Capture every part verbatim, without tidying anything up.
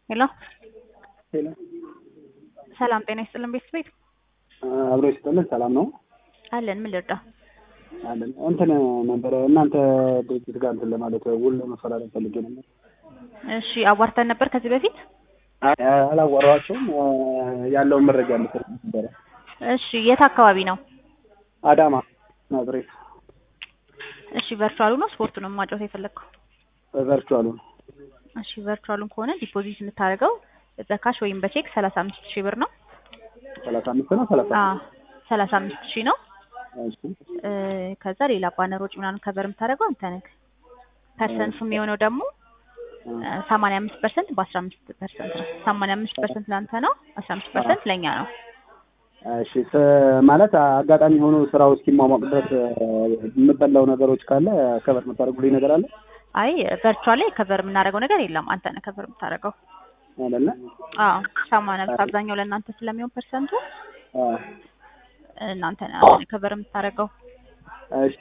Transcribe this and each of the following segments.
ሄሎ ሄሎ ሰላም ጤና ይስጥልን ቤተሰብ አብሮ ይስጥልን ሰላም ነው አለን ምን ልርዳ አለን እንትን ነበር እናንተ ድርጅት ጋር እንትን ለማለት ውል ለመፈራረም ፈልጌ ነበር እሺ አዋርተን ነበር ከዚህ በፊት አላወራኋቸውም ያለውን መረጃ ልሰጥ ነበር እሺ የት አካባቢ ነው አዳማ ናዝሬት እሺ ቨርቹዋሉ ነው ስፖርቱ ነው ማጫወት የፈለግከው ቨርቹዋሉ እሺ ቨርቹዋሉን ከሆነ ዲፖዚት የምታደርገው በካሽ ወይም በቼክ ሰላሳ አምስት ሺህ ብር ነው ሰላሳ አምስት ነው ሰላሳ አዎ ሰላሳ አምስት ሺህ ነው እሺ ከዛ ሌላ ባነሮች ምናምን ከቨር የምታደርገው አንተ ነህ ፐርሰንቱ የሚሆነው ደግሞ ሰማንያ አምስት ፐርሰንት በአስራ አምስት ፐርሰንት ነው ሰማንያ አምስት ፐርሰንት ለአንተ ነው አስራ አምስት ፐርሰንት ለኛ ነው እሺ ማለት አጋጣሚ ሆኖ ስራው እስኪሟሟቅ ድረስ የምበላው ነገሮች ካለ ከቨር የምታደርጉልኝ ነገር አለ አይ ቨርቹዋል ላይ ከቨር የምናደርገው ነገር የለም አንተ ነህ ከቨር የምታደርገው አይደለ አዎ ሰማንያ አብዛኛው ለእናንተ ስለሚሆን ፐርሰንቱ አዎ እናንተ ነህ ከቨር የምታደርገው እሺ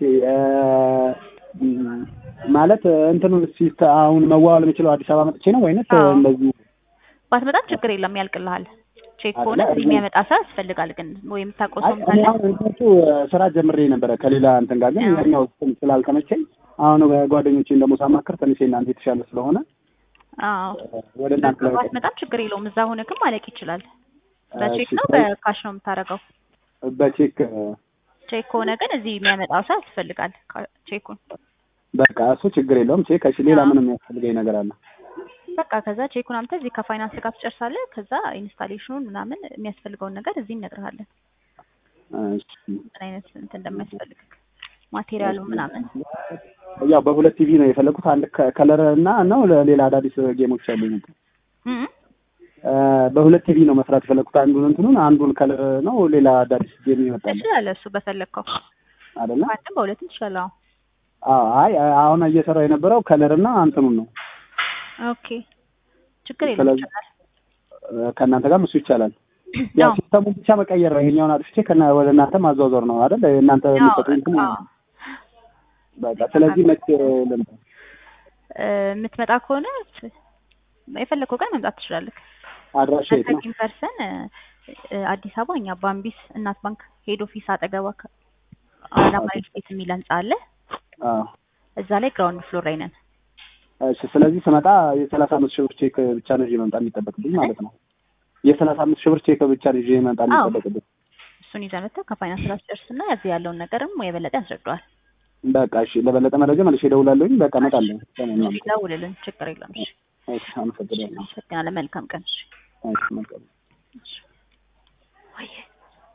ማለት እንትኑን ሲስተ አሁን መዋዋል የምችለው አዲስ አበባ መጥቼ ነው ወይንስ እንደዚህ ባትመጣም ችግር የለም ያልቅልሃል ቼክ ሆነ እዚህ የሚያመጣ ሰው ያስፈልጋል ግን ወይም ታቆሰም ካለ አሁን ስራ ጀምሬ ነበር ከሌላ እንትን ጋር ግን ያኛው ስላልተመቸኝ አሁን ጓደኞቼን ደግሞ ሳማከር ትንሽ እናንተ የተሻለ ስለሆነ አዎ ወደ እናንተ ባትመጣም ችግር የለውም እዛ ሆነክም ማለቅ ይችላል በቼክ ነው በካሽ ነው የምታደርገው በቼክ ቼክ ሆነ ግን እዚህ የሚያመጣ ሰው ያስፈልጋል ቼኩን በቃ እሱ ችግር የለውም ቼክ እሺ ሌላ ምንም የሚያስፈልገኝ ነገር አለ በቃ ከዛ ቼኩን አምጥተህ እዚህ ከፋይናንስ ጋር ትጨርሳለህ ከዛ ኢንስታሌሽኑን ምናምን የሚያስፈልገውን ነገር እዚህ እነግርሃለን እሺ ምን አይነት እንትን እንደሚያስፈልግ ማቴሪያሉ ምናምን ያው በሁለት ቲቪ ነው የፈለኩት አንድ ከለር እና ነው ሌላ አዳዲስ ጌሞች አሉኝ እህ በሁለት ቲቪ ነው መስራት የፈለኩት አንዱን እንትኑን አንዱን ከለር ነው ሌላ አዳዲስ ጌም ይመጣል እሺ አለ እሱ በፈለከው አይደለ አንተም በሁለቱም ትችላለህ አዎ አይ አሁን እየሰራው የነበረው ከለር እና እንትኑን ነው ኦኬ ችግር የለም ይችላል ከእናንተ ጋር እሱ ይቻላል ያው ሲስተሙ ብቻ መቀየር ነው ይሄኛውን አጥፍቼ ከና ወደ እናንተ ማዟዟር ነው አይደል እናንተ የምትሰጡኝ እንትን በቃ ስለዚህ መቼ ልምጣ የምትመጣ ከሆነ የፈለከው ቀን መምጣት ትችላለህ አድራሻ የት ነው ፐርሰን አዲስ አበባ እኛ ባምቢስ እናት ባንክ ሄድ ኦፊስ አጠገባ አዳማ ስቴት የሚል ህንጻ አለ አዎ እዛ ላይ ግራውንድ ፍሎር ላይ ነን እሺ ስለዚህ ስመጣ የሰላሳ አምስት ሺህ ብር ቼክ ብቻ ነው ይዤ መምጣት የሚጠበቅብኝ ማለት ነው የሰላሳ አምስት ሺህ ብር ቼክ ብቻ ነው ይዤ መምጣት የሚጠበቅብኝ እሱን ይዘህ መጥተህ ከፋይናንስ ጋር ጨርስና እዚህ ያለውን ነገርም የበለጠ ያስረዳዋል በቃ እሺ ለበለጠ መረጃ መልሼ እደውላለሁኝ በቃ እመጣለሁ እሺ ደውልልን ችግር የለውም እሺ እሺ አመሰግናለሁ አመሰግናለሁ መልካም ቀን እሺ እሺ መልካም እሺ ወይ